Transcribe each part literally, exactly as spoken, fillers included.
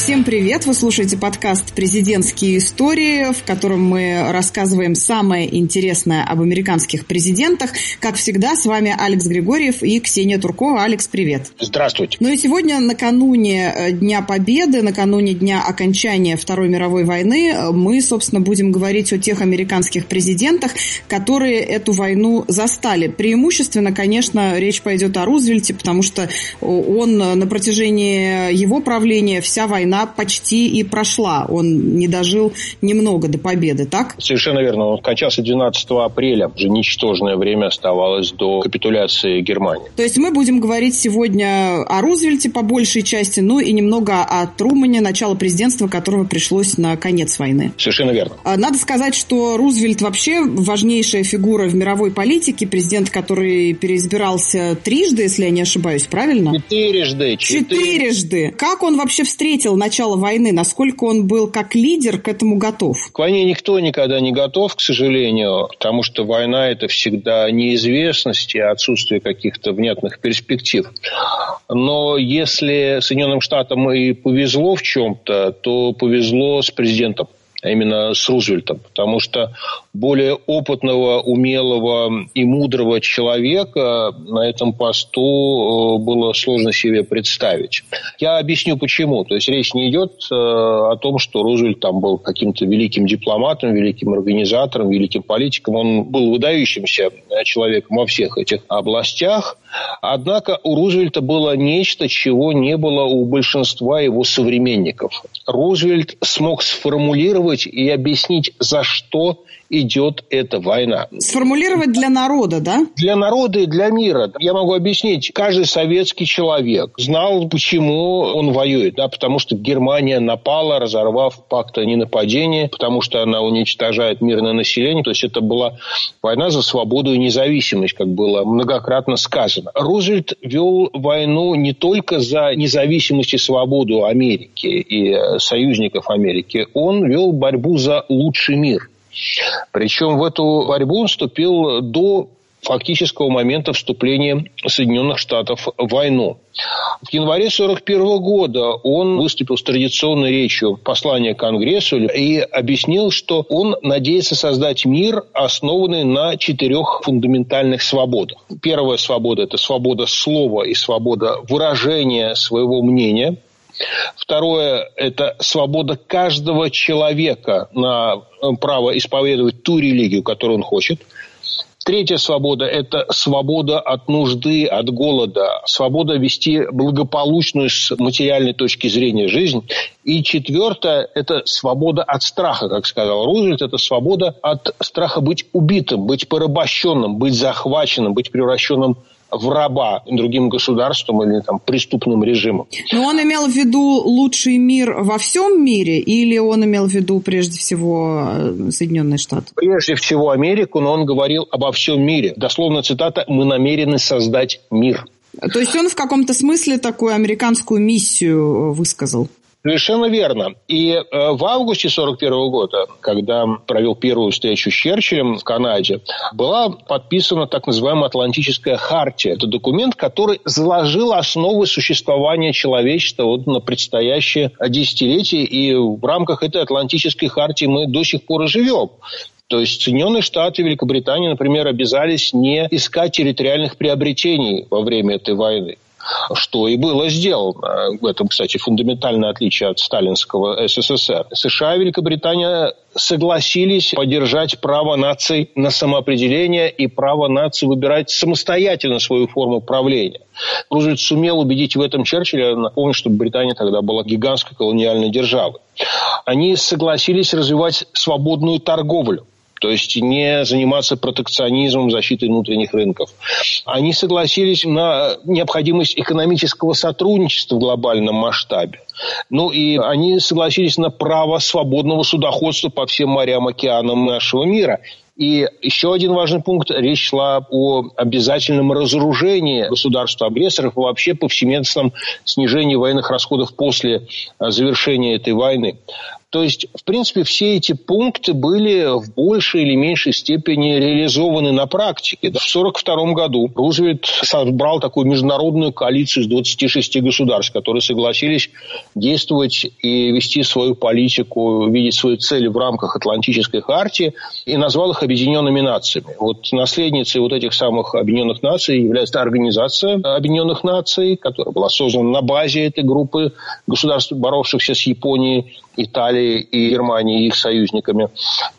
Всем привет! Вы слушаете подкаст «Президентские истории», в котором мы рассказываем самое интересное об американских президентах. Как всегда, с вами Алекс Григорьев и Ксения Туркова. Алекс, привет! Здравствуйте! Ну и сегодня, накануне Дня Победы, накануне дня окончания Второй мировой войны, мы, собственно, будем говорить о тех американских президентах, которые эту войну застали. Преимущественно, конечно, речь пойдет о Рузвельте, потому что он на протяжении его правления вся война почти и прошла. Он не дожил немного до победы, так? Совершенно верно. Он скончался двенадцатого апреля. Уже ничтожное время оставалось до капитуляции Германии. То есть мы будем говорить сегодня о Рузвельте по большей части, ну и немного о Трумэне, начало президентства которого пришлось на конец войны. Совершенно верно. Надо сказать, что Рузвельт вообще важнейшая фигура в мировой политике, президент, который переизбирался трижды, если я не ошибаюсь, правильно? Четырежды. Четырежды. Как он вообще встретил начало войны? Насколько он был как лидер к этому готов? К войне никто никогда не готов, к сожалению, потому что война – это всегда неизвестность и отсутствие каких-то внятных перспектив. Но если Соединенным Штатам и повезло в чем-то, то повезло с президентом. А именно с Рузвельтом, потому что более опытного, умелого и мудрого человека на этом посту было сложно себе представить. Я объясню почему. То есть речь не идет о том, что Рузвельт там был каким-то великим дипломатом, великим организатором, великим политиком. Он был выдающимся человеком во всех этих областях. Однако у Рузвельта было нечто, чего не было у большинства его современников. Рузвельт смог сформулировать и объяснить, за что идет эта война. Сформулировать для народа, да? Для народа и для мира. Я могу объяснить. Каждый советский человек знал, почему он воюет. Да? Потому что Германия напала, разорвав пакт о ненападении, потому что она уничтожает мирное население. То есть это была война за свободу и независимость, как было многократно сказано. Рузвельт вел войну не только за независимость и свободу Америки и союзников Америки. Он вел борьбу за лучший мир. Причем в эту борьбу он вступил до фактического момента вступления Соединенных Штатов в войну. В январе сорок первого года он выступил с традиционной речью послания Конгрессу и объяснил, что он надеется создать мир, основанный на четырех фундаментальных свободах. Первая свобода – это свобода слова и свобода выражения своего мнения. Второе – это свобода каждого человека на право исповедовать ту религию, которую он хочет. Третья свобода – это свобода от нужды, от голода, свобода вести благополучную с материальной точки зрения жизнь. И четвертое – это свобода от страха, как сказал Рузвельт, это свобода от страха быть убитым, быть порабощенным, быть захваченным, быть превращенным в раба другим государством или там, преступным режимом. Но он имел в виду лучший мир во всем мире или он имел в виду прежде всего Соединенные Штаты? Прежде всего Америку, но он говорил обо всем мире. Дословно цитата: «Мы намерены создать мир». То есть он в каком-то смысле такую американскую миссию высказал? Совершенно верно. И э, в августе сорок первого года, когда провел первую встречу с Черчиллем в Канаде, была подписана так называемая Атлантическая хартия. Это документ, который заложил основы существования человечества вот на предстоящее десятилетие. И в рамках этой Атлантической хартии мы до сих пор и живем. То есть Соединенные Штаты и Великобритания, например, обязались не искать территориальных приобретений во время этой войны. Что и было сделано. В этом, кстати, фундаментальное отличие от сталинского СССР. США и Великобритания согласились поддержать право наций на самоопределение и право наций выбирать самостоятельно свою форму правления. Рузвельт сумел убедить в этом Черчилля. Напомню, что Британия тогда была гигантской колониальной державой. Они согласились развивать свободную торговлю. То есть не заниматься протекционизмом, защитой внутренних рынков. Они согласились на необходимость экономического сотрудничества в глобальном масштабе. Ну и они согласились на право свободного судоходства по всем морям, океанам нашего мира. И еще один важный пункт. Речь шла о обязательном разоружении государств-агрессоров и вообще повсеместном снижении военных расходов после завершения этой войны. То есть, в принципе, все эти пункты были в большей или меньшей степени реализованы на практике. В тысяча девятьсот сорок втором году Рузвельт собрал такую международную коалицию из двадцати шести государств, которые согласились действовать и вести свою политику, видеть свои цели в рамках Атлантической хартии, и назвал их Объединенными Нациями. Вот наследницей вот этих самых Объединенных Наций является Организация Объединенных Наций, которая была создана на базе этой группы государств, боровшихся с Японией, Италией и Германией, их союзниками.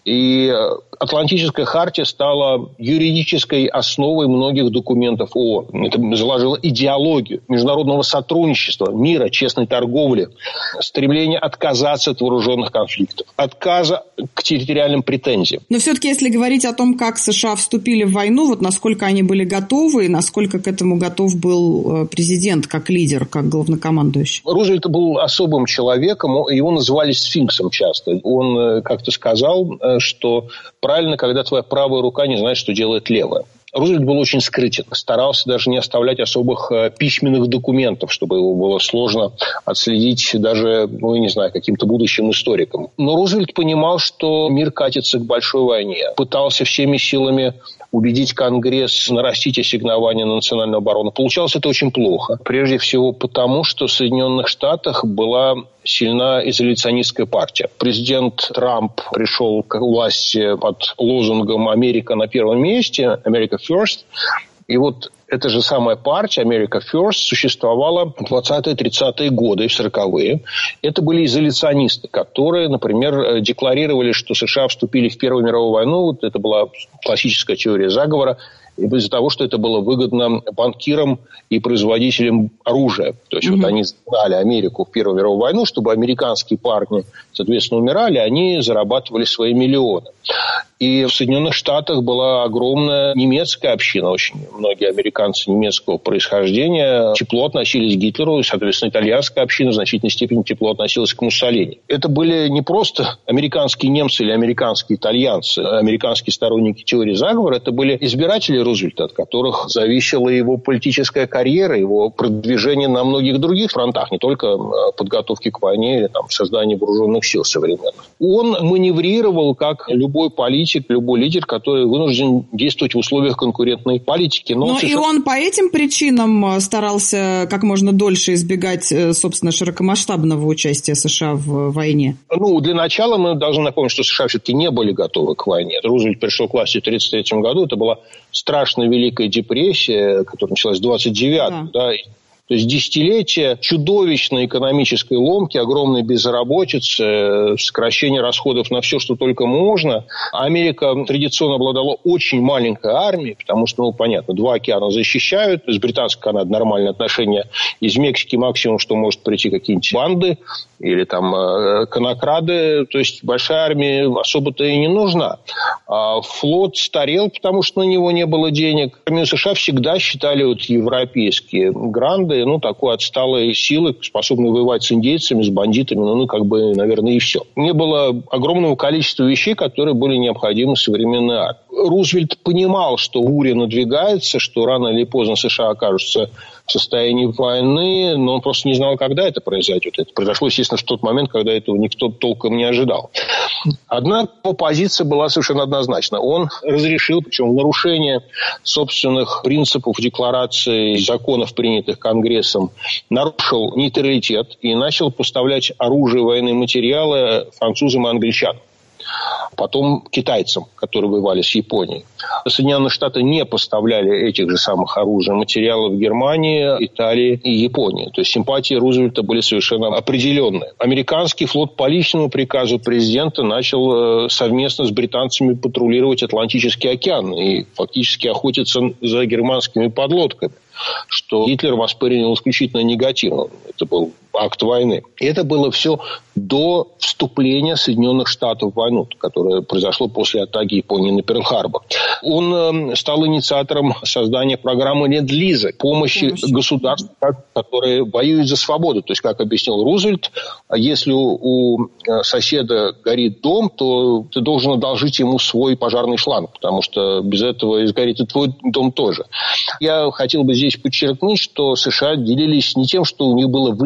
И Атлантическая хартия стала юридической основой многих документов ООН. Это заложило идеологию международного сотрудничества, мира, честной торговли, стремление отказаться от вооруженных конфликтов, отказа к территориальным претензиям. Но все-таки, если говорить о том, как США вступили в войну, вот насколько они были готовы и насколько к этому готов был президент как лидер, как главнокомандующий? Рузвельт был особым человеком, его называли сфинксом часто. Он как-то сказал, что правильно, когда твоя правая рука не знает, что делает левая. Рузвельт был очень скрытен, старался даже не оставлять особых письменных документов, чтобы его было сложно отследить даже, ну, я не знаю, каким-то будущим историкам. Но Рузвельт понимал, что мир катится к большой войне. Пытался всеми силами убедить Конгресс нарастить ассигнования на национальную оборону. Получалось это очень плохо. Прежде всего потому, что в Соединенных Штатах была сильна изоляционистская партия. Президент Трамп пришел к власти под лозунгом «Америка на первом месте», «America First». И вот эта же самая партия America First существовала в двадцатые-тридцатые годы и в сороковые. Это были изоляционисты, которые, например, декларировали, что США вступили в Первую мировую войну. Вот это была классическая теория заговора. Из-за того, что это было выгодно банкирам и производителям оружия. То есть, mm-hmm. вот они сдали Америку в Первую мировую войну, чтобы американские парни, соответственно, умирали, они зарабатывали свои миллионы. И в Соединенных Штатах была огромная немецкая община, очень многие американцы немецкого происхождения тепло относились к Гитлеру, и, соответственно, итальянская община в значительной степени тепло относилась к Муссолини. Это были не просто американские немцы или американские итальянцы, американские сторонники теории заговора, это были избиратели Рузвельта, от которых зависела его политическая карьера, его продвижение на многих других фронтах, не только подготовки к войне или там, создание вооруженных сил современных. Он маневрировал как любой политик, любой лидер, который вынужден действовать в условиях конкурентной политики. Но, Но США... и он по этим причинам старался как можно дольше избегать, собственно, широкомасштабного участия США в войне. Ну, для начала мы должны напомнить, что США все-таки не были готовы к войне. Рузвельт пришел к власти в тысяча девятьсот тридцать третьем году. Это была страшная Великая депрессия, которая началась в двадцать девятом. Да. Да, то есть десятилетия чудовищной экономической ломки, огромной безработицы, сокращение расходов на все, что только можно. Америка традиционно обладала очень маленькой армией, потому что, ну, понятно, два океана защищают. С британской Канадой нормальные отношения. Из Мексики максимум, что может прийти какие-нибудь банды или там э, конокрады. То есть большая армия особо-то и не нужна. А флот старел, потому что на него не было денег. Армию США всегда считали вот европейские гранды, ну, такой отсталой силы, способной воевать с индейцами, с бандитами, ну, ну, как бы, наверное, и все. Не было огромного количества вещей, которые были необходимы современной армии. Рузвельт понимал, что буря надвигается, что рано или поздно США окажутся в состоянии войны, но он просто не знал, когда это произойдет. Это произошло, естественно, в тот момент, когда этого никто толком не ожидал. Однако его позиция была совершенно однозначна. Он разрешил, причем в нарушение собственных принципов декларации законов, принятых Конгрессом, нарушил нейтралитет и начал поставлять оружие и военные материалы французам и англичанам. Потом китайцам, которые воевали с Японией. Соединенные Штаты не поставляли этих же самых оружий, материалов в Германии, Италии и Японии. То есть симпатии Рузвельта были совершенно определенные. Американский флот по личному приказу президента начал совместно с британцами патрулировать Атлантический океан и фактически охотиться за германскими подлодками, что Гитлер воспринял исключительно негативно. Это был акт войны. И это было все до вступления Соединенных Штатов в войну, которое произошло после атаки Японии на Перл-Харбор. Он стал инициатором создания программы Ленд-Лиза, помощи Помощь. государств, которые воюют за свободу. То есть, как объяснил Рузвельт, если у соседа горит дом, то ты должен одолжить ему свой пожарный шланг, потому что без этого сгорит и твой дом тоже. Я хотел бы здесь подчеркнуть, что США делились не тем, что у них было в избытке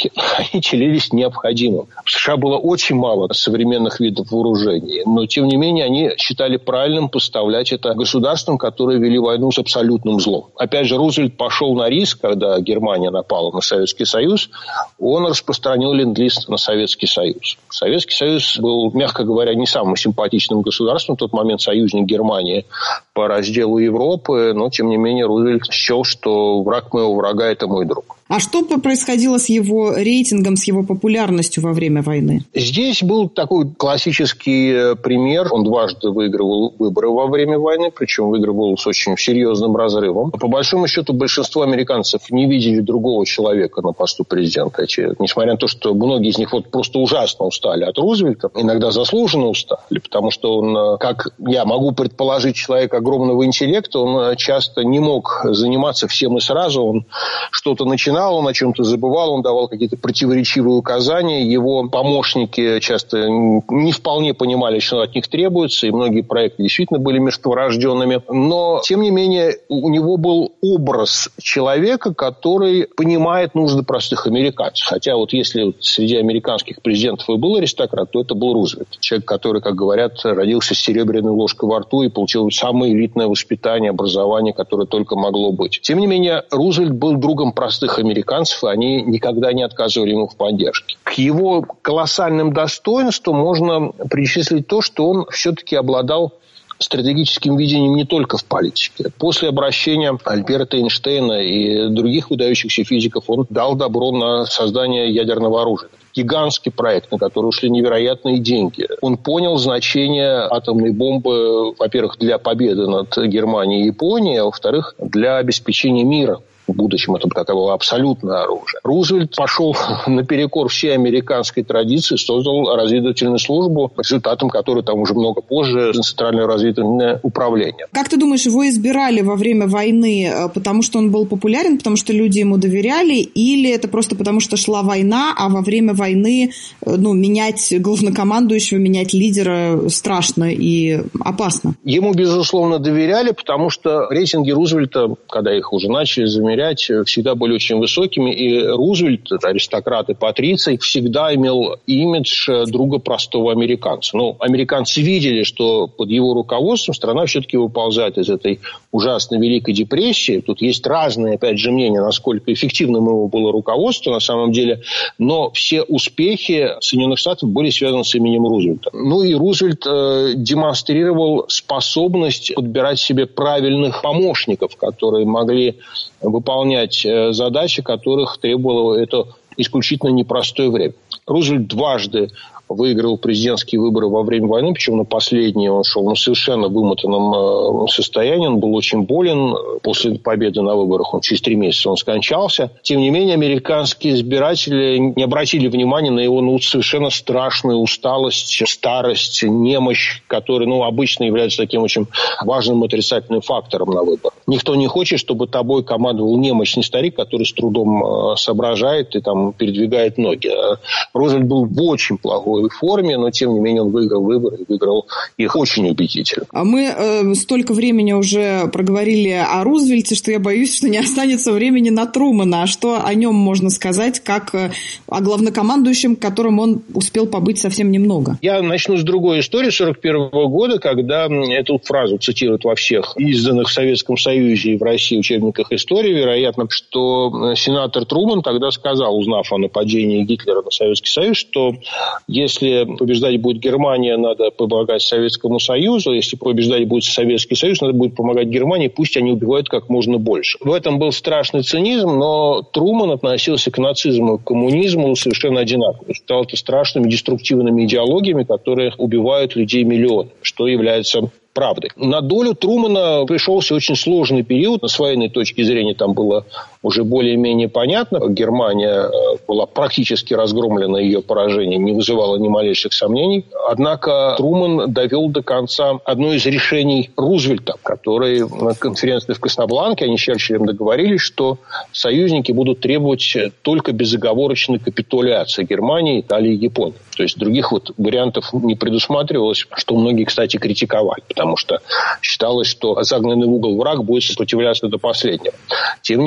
советские, они числились необходимым. В США было очень мало современных видов вооружений, но, тем не менее, они считали правильным поставлять это государствам, которые вели войну с абсолютным злом. Опять же, Рузвельт пошел на риск, когда Германия напала на Советский Союз, он распространил ленд-лиз на Советский Союз. Советский Союз был, мягко говоря, не самым симпатичным государством, в тот момент союзник Германии по разделу Европы, но, тем не менее, Рузвельт счел, что враг моего врага – это мой друг. А что происходило с его рейтингом, с его популярностью во время войны? Здесь был такой классический пример. Он дважды выигрывал выборы во время войны, причем выигрывал с очень серьезным разрывом. По большому счету, большинство американцев не видели другого человека на посту президента. Несмотря на то, что многие из них вот просто ужасно устали от Рузвельта, иногда заслуженно устали, потому что он, как я могу предположить, человек огромного интеллекта, он часто не мог заниматься всем и сразу. Он что-то начинал, он о чем-то забывал, он давал какие-то противоречивые указания. Его помощники часто не вполне понимали, что от них требуется, и многие проекты действительно были мертворожденными. Но, тем не менее, у него был образ человека, который понимает нужды простых американцев. Хотя вот если среди американских президентов и был аристократ, то это был Рузвельт. Человек, который, как говорят, родился с серебряной ложкой во рту и получил самое элитное воспитание, образование, которое только могло быть. Тем не менее, Рузвельт был другом простых американцев, и они никогда не отказывали ему в поддержке. К его колоссальным достоинствам можно причислить то, что он все-таки обладал стратегическим видением не только в политике. После обращения Альберта Эйнштейна и других выдающихся физиков он дал добро на создание ядерного оружия. Гигантский проект, на который ушли невероятные деньги. Он понял значение атомной бомбы, во-первых, для победы над Германией и Японией, а во-вторых, для обеспечения мира. В будущем это было абсолютное оружие. Рузвельт пошел наперекор всей американской традиции, создал разведывательную службу, результатом которой там уже много позже Центральное разведывательное управление. Как ты думаешь, его избирали во время войны, потому что он был популярен, потому что люди ему доверяли, или это просто потому, что шла война, а во время войны ну, менять главнокомандующего, менять лидера страшно и опасно? Ему, безусловно, доверяли, потому что рейтинги Рузвельта, когда их уже начали замерять, всегда были очень высокими, и Рузвельт, аристократ и патриций, всегда имел имидж друга простого американца. Но американцы видели, что под его руководством страна все-таки выползает из этой ужасной Великой депрессии. Тут есть разные, опять же, мнения, насколько эффективным его было руководство на самом деле, но все успехи Соединенных Штатов были связаны с именем Рузвельта. Ну и Рузвельт э, демонстрировал способность подбирать себе правильных помощников, которые могли выполнять задачи, которых требовало это исключительно непростое время. Рузвельт дважды выиграл президентские выборы во время войны, причем на последние он шел на совершенно вымотанном состоянии, он был очень болен. После победы на выборах он через три месяца он скончался. Тем не менее, американские избиратели не обратили внимания на его ну, совершенно страшную усталость, старость, немощь, которые ну, обычно являются таким очень важным отрицательным фактором на выборах. Никто не хочет, чтобы тобой командовал немощный старик, который с трудом соображает и там, передвигает ноги. Рузвельт был в очень плохой форме, но, тем не менее, он выиграл выборы и выиграл их очень убедительно. А мы э, столько времени уже проговорили о Рузвельте, что я боюсь, что не останется времени на Трумэна. А что о нем можно сказать, как э, о главнокомандующем, которым он успел побыть совсем немного? Я начну с другой истории сорок первого года, когда эту фразу цитируют во всех изданных в Советском Союзе и в России учебниках истории, вероятно, что сенатор Трумэн тогда сказал, узнав о нападении Гитлера на Советский Союз, что если побеждать будет Германия, надо помогать Советскому Союзу. Если побеждать будет Советский Союз, надо будет помогать Германии. Пусть они убивают как можно больше. В этом был страшный цинизм, но Трумэн относился к нацизму и к коммунизму совершенно одинаково. Считал это страшными деструктивными идеологиями, которые убивают людей миллионами, что является правдой. На долю Трумэна пришелся очень сложный период. С военной точки зрения там было уже более-менее понятно. Германия была практически разгромлена, ее поражение не вызывало ни малейших сомнений. Однако Трумэн довел до конца одно из решений Рузвельта, которые на конференции в Касабланке, они с Черчиллем договорились, что союзники будут требовать только безоговорочной капитуляции Германии, Италии и Японии. То есть других вот вариантов не предусматривалось, что многие, кстати, критиковали, потому что считалось, что загнанный в угол враг будет сопротивляться до последнего. Тем не менее,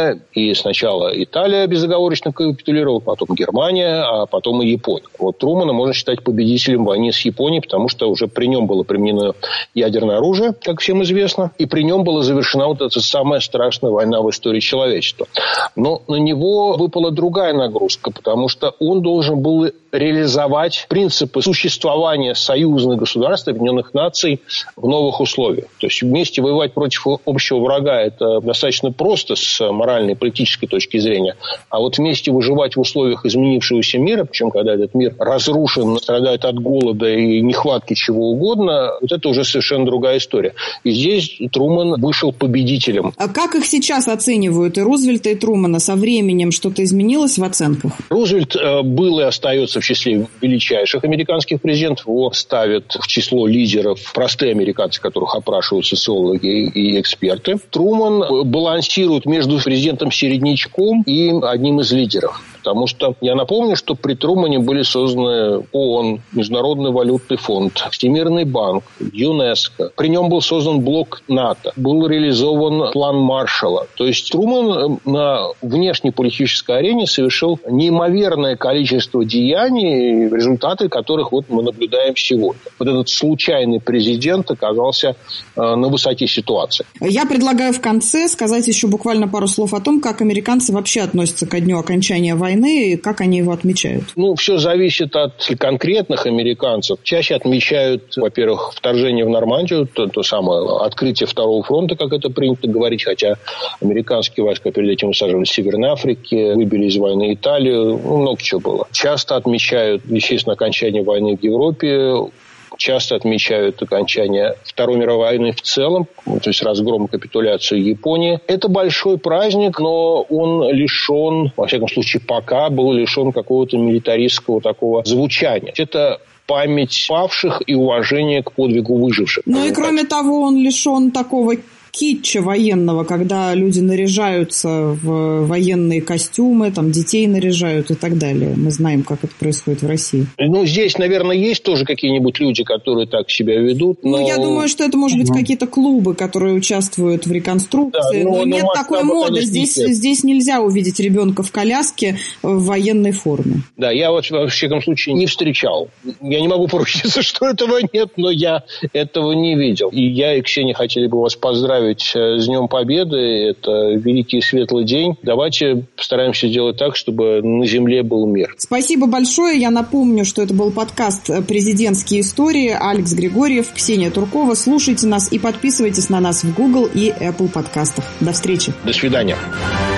Германия, и сначала Италия безоговорочно капитулировала, потом Германия, а потом и Япония. Вот Трумэна можно считать победителем в войне с Японией, потому что уже при нем было применено ядерное оружие, как всем известно, и при нем была завершена вот эта самая страшная война в истории человечества. Но на него выпала другая нагрузка, потому что он должен был реализовать принципы существования союзных государств, Объединенных Наций в новых условиях. То есть вместе воевать против общего врага – это достаточно просто с моральной и политической точки зрения. А вот вместе выживать в условиях изменившегося мира, причем когда этот мир разрушен, страдает от голода и нехватки чего угодно, вот это уже совершенно другая история. И здесь Трумэн вышел победителем. А как их сейчас оценивают, и Рузвельта, и Трумэна? Со временем что-то изменилось в оценках? Рузвельт был и остается в числе величайших американских президентов. Его ставят в число лидеров простые американцы, которых опрашивают социологи и эксперты. Трумэн балансирует между президентом-середнячком и одним из лидеров. Потому что я напомню, что при Трумэне были созданы ООН, Международный валютный фонд, Всемирный банк, ЮНЕСКО. При нем был создан блок НАТО. Был реализован план Маршалла. То есть Трумэн на внешнеполитической арене совершил неимоверное количество деяний, результаты которых вот мы наблюдаем сегодня. Вот этот случайный президент оказался на высоте ситуации. Я предлагаю в конце сказать еще буквально пару слов о том, как американцы вообще относятся ко дню окончания войны и как они его отмечают. Ну, все зависит от конкретных американцев. Чаще отмечают, во-первых, вторжение в Нормандию, то, то самое открытие второго фронта, как это принято говорить, хотя американские войска перед этим высаживались в Северной Африке, выбили из войны Италию, ну, много чего было. Часто отмечают, естественно, окончание войны в Европе, часто отмечают окончание Второй мировой войны в целом, то есть разгром и капитуляцию Японии. Это большой праздник, но он лишен, во всяком случае пока, был лишен какого-то милитаристского такого звучания. Это память павших и уважение к подвигу выживших. Ну и кроме того, он лишен такого китча военного, когда люди наряжаются в военные костюмы, там детей наряжают и так далее. Мы знаем, как это происходит в России. Ну, здесь, наверное, есть тоже какие-нибудь люди, которые так себя ведут. Но... Ну, я думаю, что это, может быть, угу. какие-то клубы, которые участвуют в реконструкции. Да, но, но нет но такой моды. Здесь, здесь нельзя увидеть ребенка в коляске в военной форме. Да, я вот, во всяком случае, не встречал. Я не могу поручиться, что этого нет, но я этого не видел. И я и Ксения хотели бы вас поздравить с Днем Победы. Это великий и светлый день. Давайте постараемся сделать так, чтобы на земле был мир. Спасибо большое. Я напомню, что это был подкаст «Президентские истории». Алекс Григорьев, Ксения Туркова. Слушайте нас и подписывайтесь на нас в Google и Apple подкастах. До встречи. До свидания.